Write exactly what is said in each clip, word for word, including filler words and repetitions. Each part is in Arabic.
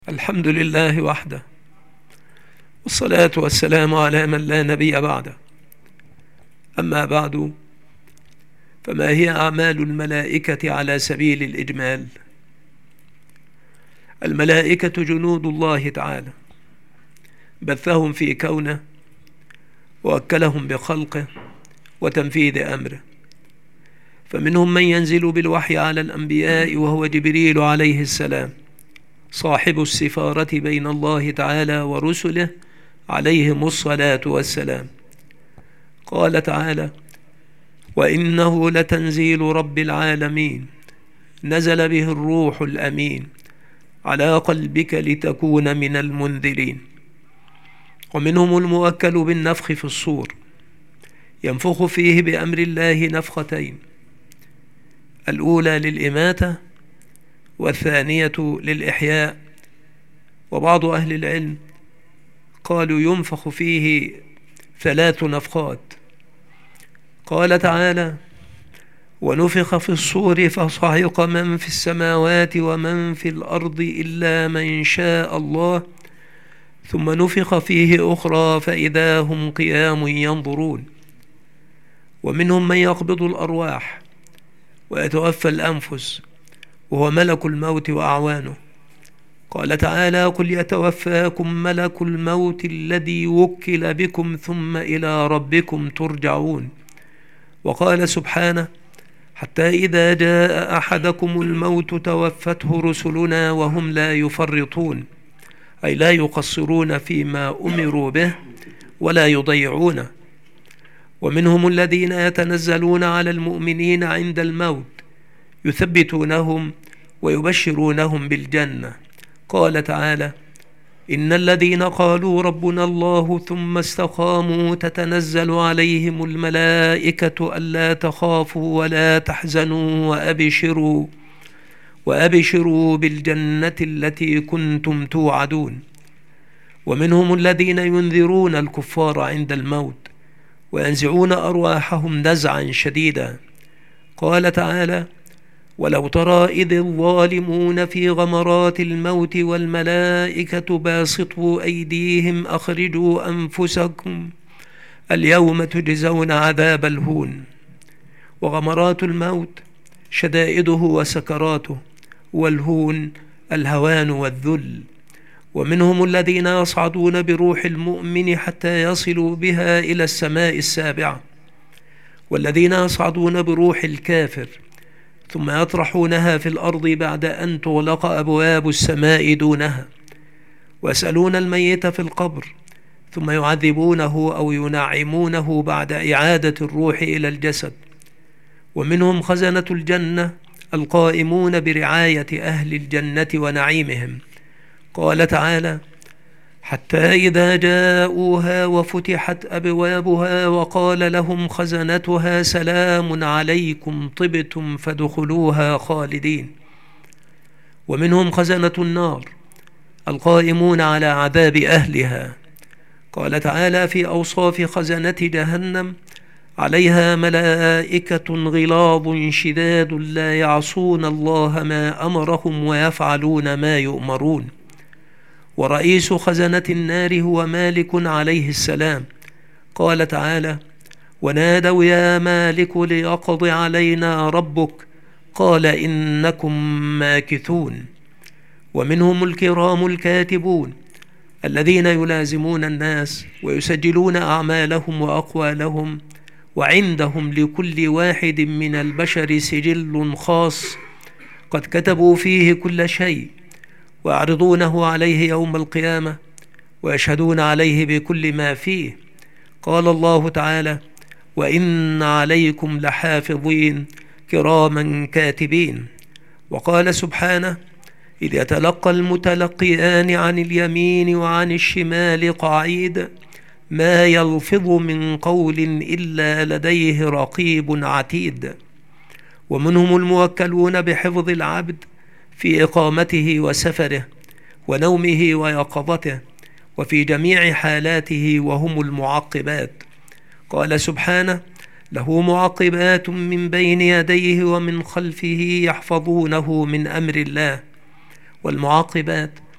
الحمد لله وحده، والصلاة والسلام على من لا نبي بعده. أما بعد، فما هي أعمال الملائكة على سبيل الإجمال؟ الملائكة جنود الله تعالى، بثهم في كونه ووكلهم بخلقه وتنفيذ أمره. فمنهم من ينزل بالوحي على الأنبياء وهو جبريل عليه السلام، صاحب السفارة بين الله تعالى ورسله عليهم الصلاة والسلام. قال تعالى: وإنه لتنزيل رب العالمين نزل به الروح الأمين على قلبك لتكون من المنذرين. ومنهم الموكل بالنفخ في الصور، ينفخ فيه بأمر الله نفختين، الأولى للإماتة والثانية للإحياء. وبعض أهل العلم قالوا ينفخ فيه ثلاث نفخات. قال تعالى: ونفخ في الصور فصعق من في السماوات ومن في الأرض إلا من شاء الله ثم نفخ فيه أخرى فإذا هم قيام ينظرون. ومنهم من يقبض الأرواح ويتوفى الأنفس وهو ملك الموت وأعوانه. قال تعالى: قل يتوفاكم ملك الموت الذي وكل بكم ثم إلى ربكم ترجعون. وقال سبحانه: حتى إذا جاء أحدكم الموت توفته رسلنا وهم لا يفرطون، أي لا يقصرون فيما أمروا به ولا يضيعونه. ومنهم الذين يتنزلون على المؤمنين عند الموت يثبتونهم ويبشرونهم بالجنة. قال تعالى: إن الذين قالوا ربنا الله ثم استقاموا تتنزل عليهم الملائكة ألا تخافوا ولا تحزنوا وأبشروا وأبشروا بالجنة التي كنتم توعدون. ومنهم الذين ينذرون الكفار عند الموت وينزعون أرواحهم نزعا شديدا. قال تعالى: ولو ترى إذ الظالمون في غمرات الموت والملائكة باسطوا أيديهم أخرجوا أنفسكم اليوم تجزون عذاب الهون. وغمرات الموت شدائده وسكراته، والهون الهوان والذل. ومنهم الذين يصعدون بروح المؤمن حتى يصلوا بها إلى السماء السابعة، والذين يصعدون بروح الكافر ثم يطرحونها في الأرض بعد أن تغلق أبواب السماء دونها، ويسألون الميت في القبر ثم يعذبونه أو ينعمونه بعد إعادة الروح إلى الجسد. ومنهم خزنة الجنة القائمون برعاية أهل الجنة ونعيمهم. قال تعالى: حتى إذا جاءوها وفتحت أبوابها وقال لهم خزنتها سلام عليكم طبتم فادخلوها خالدين. ومنهم خزنة النار القائمون على عذاب أهلها. قال تعالى في أوصاف خزنة جهنم: عليها ملائكة غلاظ شداد لا يعصون الله ما أمرهم ويفعلون ما يؤمرون. ورئيس خزنة النار هو مالك عليه السلام. قال تعالى: ونادوا يا مالك ليقض علينا ربك قال إنكم ماكثون. ومنهم الكرام الكاتبون الذين يلازمون الناس ويسجلون أعمالهم وأقوالهم، وعندهم لكل واحد من البشر سجل خاص قد كتبوا فيه كل شيء، ويعرضونه عليه يوم القيامة ويشهدون عليه بكل ما فيه. قال الله تعالى: وإن عليكم لحافظين كراما كاتبين. وقال سبحانه: إذ يتلقى المتلقيان عن اليمين وعن الشمال قعيد ما يلفظ من قول إلا لديه رقيب عتيد. ومنهم الموكلون بحفظ العبد في إقامته وسفره ونومه ويقظته وفي جميع حالاته، وهم المعقبات. قال سبحانه: له معقبات من بين يديه ومن خلفه يحفظونه من أمر الله. والمعقبات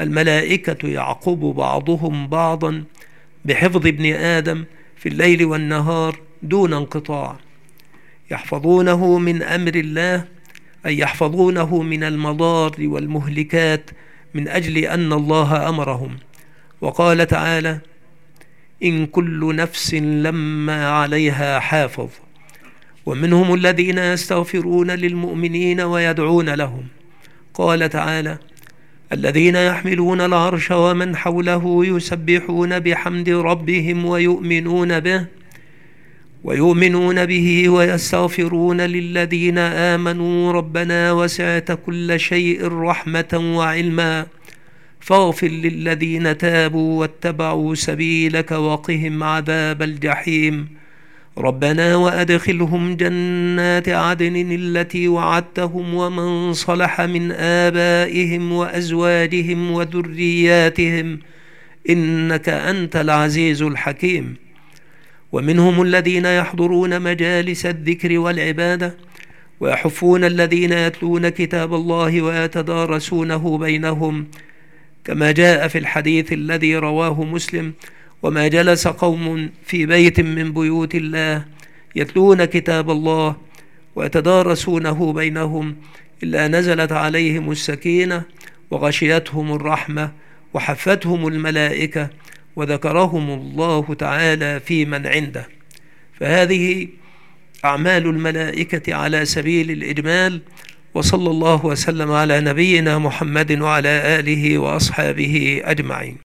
الملائكة يعقب بعضهم بعضا بحفظ ابن آدم في الليل والنهار دون انقطاع، يحفظونه من أمر الله، أي يحفظونه من المضار والمهلكات من أجل أن الله أمرهم. وقال تعالى: إن كل نفس لما عليها حافظ. ومنهم الذين يستغفرون للمؤمنين ويدعون لهم. قال تعالى: الذين يحملون العرش ومن حوله يسبحون بحمد ربهم ويؤمنون به ويؤمنون به ويستغفرون للذين آمنوا ربنا وسعت كل شيء رحمة وعلما فاغفر للذين تابوا واتبعوا سبيلك وقهم عذاب الجحيم ربنا وأدخلهم جنات عدن التي وعدتهم ومن صلح من آبائهم وأزواجهم وذرياتهم إنك أنت العزيز الحكيم. ومنهم الذين يحضرون مجالس الذكر والعبادة ويحفون الذين يتلون كتاب الله ويتدارسونه بينهم، كما جاء في الحديث الذي رواه مسلم: وما جلس قوم في بيت من بيوت الله يتلون كتاب الله ويتدارسونه بينهم إلا نزلت عليهم السكينة وغشيتهم الرحمة وحفتهم الملائكة وذكرهم الله تعالى في من عنده. فهذه أعمال الملائكة على سبيل الإجمال. وصلى الله وسلم على نبينا محمد وعلى آله وأصحابه أجمعين.